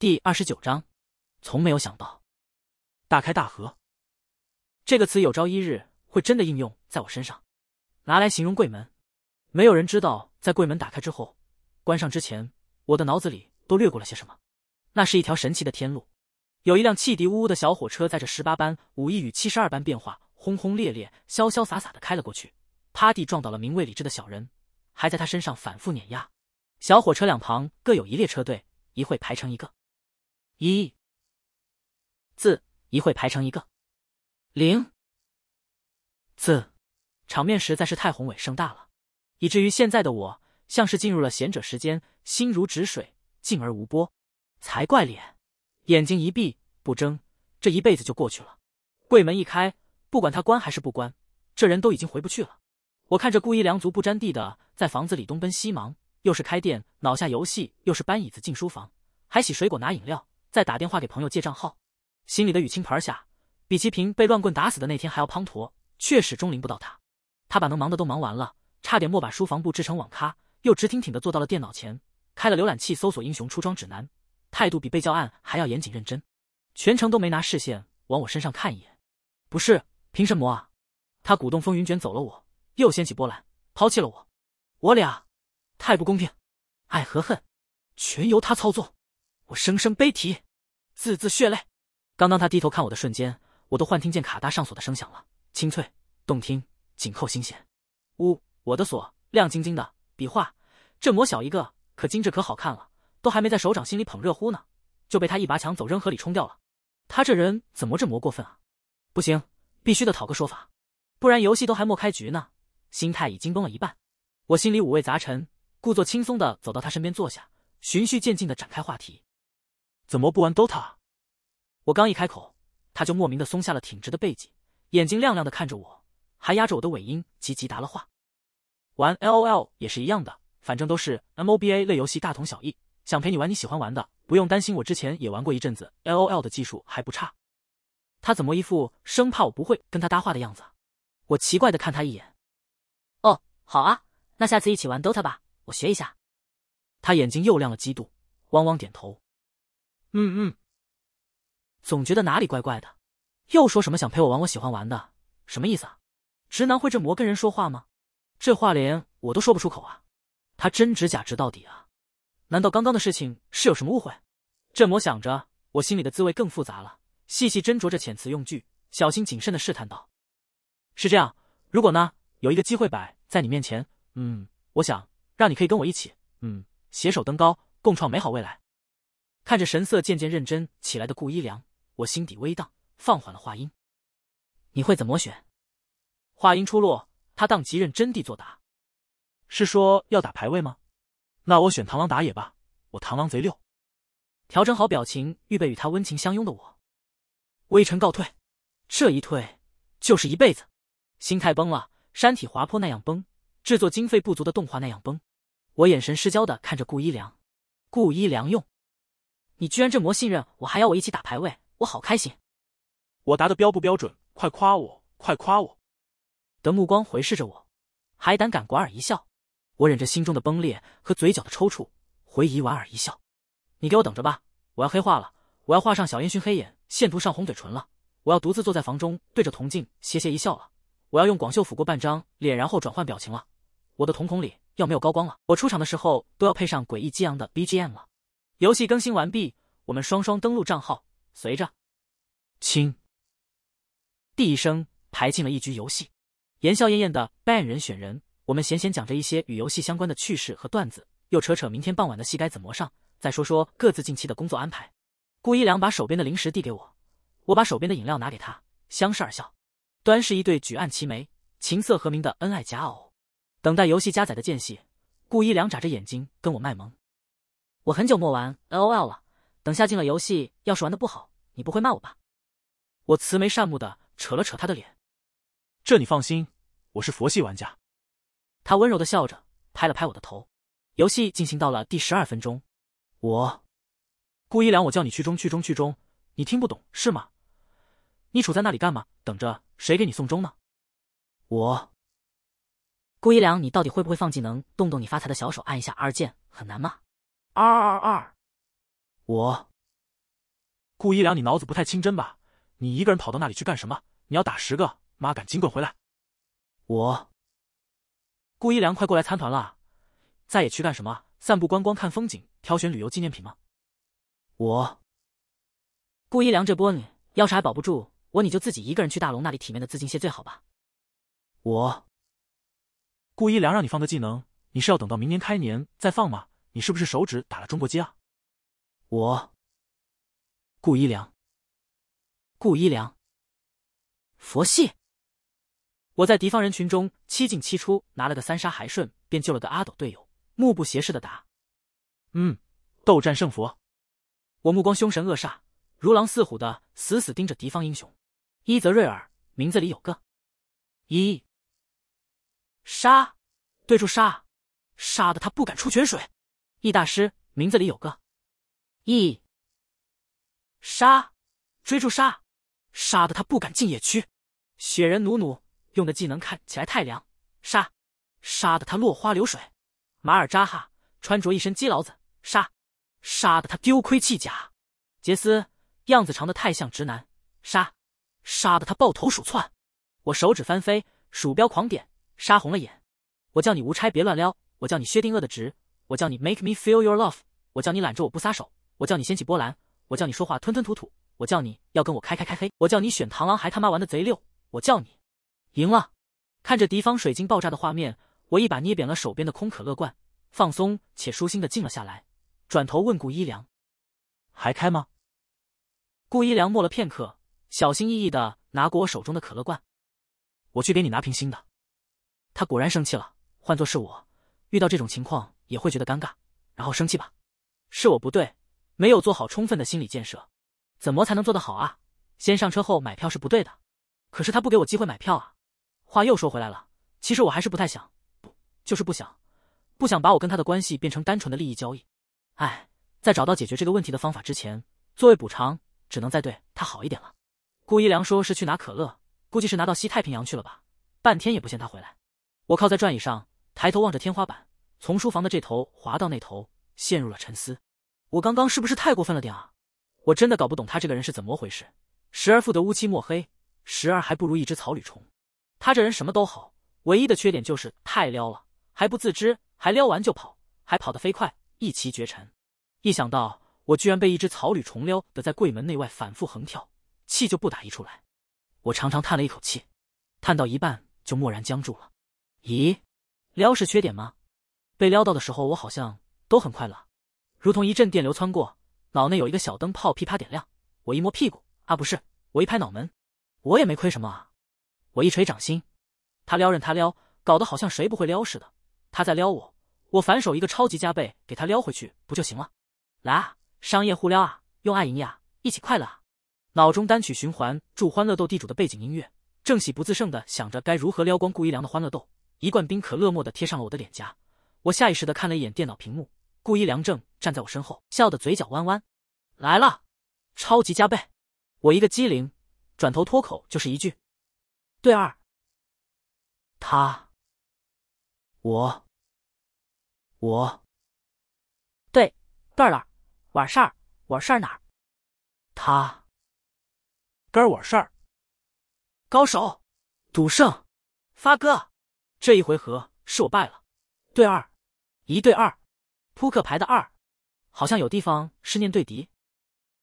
第29章，从没有想到。大开大合这个词有朝一日会真的应用在我身上，拿来形容柜门。没有人知道在柜门打开之后，关上之前，我的脑子里都掠过了些什么。那是一条神奇的天路，有一辆汽笛呜呜的小火车载着18班、5亿与72班变化，轰轰烈烈、潇潇洒洒地开了过去，趴地撞倒了名为理智的小人，还在他身上反复碾压。小火车两旁各有一列车队，一会排成一个。一字一会排成一个。零字，场面实在是太宏伟盛大了，以至于现在的我像是进入了贤者时间，心如止水，静而无波。才怪脸，眼睛一闭不睁，这一辈子就过去了。柜门一开，不管他关还是不关，这人都已经回不去了。我看着顾一良足不沾地的在房子里东奔西忙，又是开店脑下游戏，又是搬椅子进书房，还洗水果拿饮料，再打电话给朋友借账号，心里的雨倾盆下，比齐平被乱棍打死的那天还要滂沱，却始终临不到他。他把能忙的都忙完了，差点没把书房布置成网咖，又直挺挺的坐到了电脑前，开了浏览器搜索英雄出装指南，态度比被教案还要严谨认真，全程都没拿视线往我身上看一眼。不是，凭什么啊？他鼓动风云卷走了我，又掀起波澜，抛弃了我。我俩太不公平，爱和恨全由他操作，我生生悲啼，字字血泪。刚当他低头看我的瞬间，我都幻听见卡搭上锁的声响了，清脆动听，紧扣心弦。我的锁亮晶晶的，比划这魔小一个，可精致可好看了，都还没在手掌心里捧热乎呢，就被他一拔墙走扔河里冲掉了。他这人怎么这么过分啊？不行，必须得讨个说法，不然游戏都还没开局呢，心态已经崩了一半。我心里五味杂陈，故作轻松地走到他身边坐下，循序渐进地展开话题。怎么不玩 DOTA？ 我刚一开口，他就莫名地松下了挺直的背脊，眼睛亮亮地看着我，还压着我的尾音急急答了话。玩 LOL 也是一样的，反正都是 MOBA 类游戏，大同小异，想陪你玩你喜欢玩的，不用担心，我之前也玩过一阵子 LOL 的技术还不差。他怎么一副生怕我不会跟他搭话的样子？我奇怪地看他一眼。 哦，好啊，那下次一起玩 DOTA 吧，我学一下。 他眼睛又亮了嫉妒，汪汪点头。总觉得哪里怪怪的，又说什么想陪我玩我喜欢玩的，什么意思啊？直男会这么跟人说话吗？这话连我都说不出口啊！他真指假直到底啊？难道刚刚的事情是有什么误会？这么想着，我心里的滋味更复杂了，细细斟酌着遣词用句，小心谨慎地试探道：是这样，如果呢，有一个机会摆在你面前，我想让你可以跟我一起，携手登高，共创美好未来。看着神色渐渐认真起来的顾一良，我心底微荡，放缓了话音。你会怎么选？话音出落，他当即认真地作答。是说要打排位吗？那我选螳螂打野吧，我螳螂贼溜。调整好表情，预备与他温情相拥的我，微臣告退。这一退就是一辈子，心态崩了，山体滑坡那样崩，制作经费不足的动画那样崩。我眼神失焦地看着顾一良。顾一良用，你居然这么信任我，还要我一起打排位，我好开心。我答的标不标准？快夸我，快夸我！的目光回视着我，还胆敢莞尔一笑。我忍着心中的崩裂和嘴角的抽搐，回以莞尔一笑。你给我等着吧，我要黑化了，我要画上小烟熏黑眼，线涂上红嘴唇了，我要独自坐在房中对着铜镜斜斜一笑了，我要用广袖抚过半张脸，然后转换表情了，我的瞳孔里要没有高光了，我出场的时候都要配上诡异激昂的 BGM 了。游戏更新完毕，我们双双登录账号，随着亲第一声排进了一局游戏。言笑晏晏的 ban 人选人，我们闲闲讲着一些与游戏相关的趣事和段子，又扯扯明天傍晚的戏该怎么上，再说说各自近期的工作安排。顾一良把手边的零食递给我，我把手边的饮料拿给他，相视而笑。端是一对举案齐眉、琴瑟和鸣的恩爱佳偶。等待游戏加载的间隙，顾一良眨着眼睛跟我卖萌。 我很久没玩 LOL 了，等下进了游戏，要是玩的不好，你不会骂我吧？ 我慈眉善目的扯了扯他的脸。这你放心，我是佛系玩家。他温柔的笑着，拍了拍我的头。游戏进行到了第12分钟，顾一良，我叫你去中，你听不懂是吗？你杵在那里干嘛？等着谁给你送终呢？ 顾一良，你到底会不会放技能？动动你发财的小手，按一下 R 键，很难吗？222。 顾一良，你脑子不太清真吧？你一个人跑到那里去干什么？你要打10个，妈赶紧滚回来！顾一良，快过来参团了！再也去干什么？散步观光看风景，挑选旅游纪念品吗？ 顾一良，这波你要是还保不住我，你就自己一个人去大龙那里体面的自尽谢罪好吧？ 顾一良，让你放的技能，你是要等到明年开年再放吗？你是不是手指打了中国结啊？ 顾一良，佛系！ 我在敌方人群中7进7出，拿了个3杀，还顺便救了个阿斗队友，目不斜视的打。斗战胜佛。我目光凶神恶煞，如狼似虎的死死盯着敌方英雄。伊泽瑞尔，名字里有个杀，对住杀，杀的他不敢出泉水。易大师，名字里有个杀，追住杀，杀的他不敢进野区。雪人努努，用的技能看起来太凉，杀的他落花流水。马尔扎哈，穿着一身基牢子，杀的他丢盔弃甲。杰斯，样子长得太像直男，杀的他抱头鼠窜。我手指翻飞，鼠标狂点，杀红了眼。我叫你无差别乱撩，我叫你薛定谔的直，我叫你 make me feel your love， 我叫你揽着我不撒手，我叫你掀起波澜，我叫你说话吞吞吐吐，我叫你要跟我开黑，我叫你选螳螂还他妈玩的贼溜，我叫你赢了。看着敌方水晶爆炸的画面，我一把捏扁了手边的空可乐罐，放松且舒心的静了下来，转头问顾一良：还开吗？顾一良默了片刻，小心翼翼的拿过我手中的可乐罐：我去给你拿瓶新的。他果然生气了，换作是我，遇到这种情况也会觉得尴尬，然后生气吧。是我不对，没有做好充分的心理建设。怎么才能做得好啊？先上车后买票是不对的。可是他不给我机会买票啊。话又说回来了，其实我还是不太想，就是不想把我跟他的关系变成单纯的利益交易。在找到解决这个问题的方法之前，作为补偿，只能再对他好一点了。顾一良说是去拿可乐，估计是拿到西太平洋去了吧，半天也不见他回来。我靠在转椅上，抬头望着天花板，从书房的这头滑到那头，陷入了沉思。我刚刚是不是太过分了点啊？我真的搞不懂他这个人是怎么回事，时而富得乌漆抹黑，时而还不如一只草履虫。他这人什么都好，唯一的缺点就是太撩了，还不自知，还撩完就跑，还跑得飞快，一骑绝尘。一想到我居然被一只草履虫撩得在柜门内外反复横跳，气就不打一处来。我长长叹了一口气，叹到一半就蓦然僵住了。咦，撩是缺点吗？被撩到的时候我好像都很快乐，如同一阵电流穿过，脑内有一个小灯泡噼啪点亮。我一摸屁股，不是，我一拍脑门，我也没亏什么啊。我一捶掌心，他撩任他撩，搞得好像谁不会撩似的。他在撩我，我反手一个超级加倍给他撩回去不就行了？来啊，商业互撩啊，用爱营业啊，一起快乐啊。脑中单曲循环祝欢乐豆地主的背景音乐，正喜不自胜地想着该如何撩光顾一良的欢乐豆，一罐冰可乐蓦地贴上了我的脸颊。我下意识地看了一眼电脑屏幕，顾一良正站在我身后，笑得嘴角弯弯。来了，超级加倍！我一个机灵，转头脱口就是一句：对二。他，我，对了，玩事儿哪儿？他，跟我事儿。高手，赌圣，发哥，这一回合是我败了。对二，1对2，扑克牌的2，好像有地方是念对敌。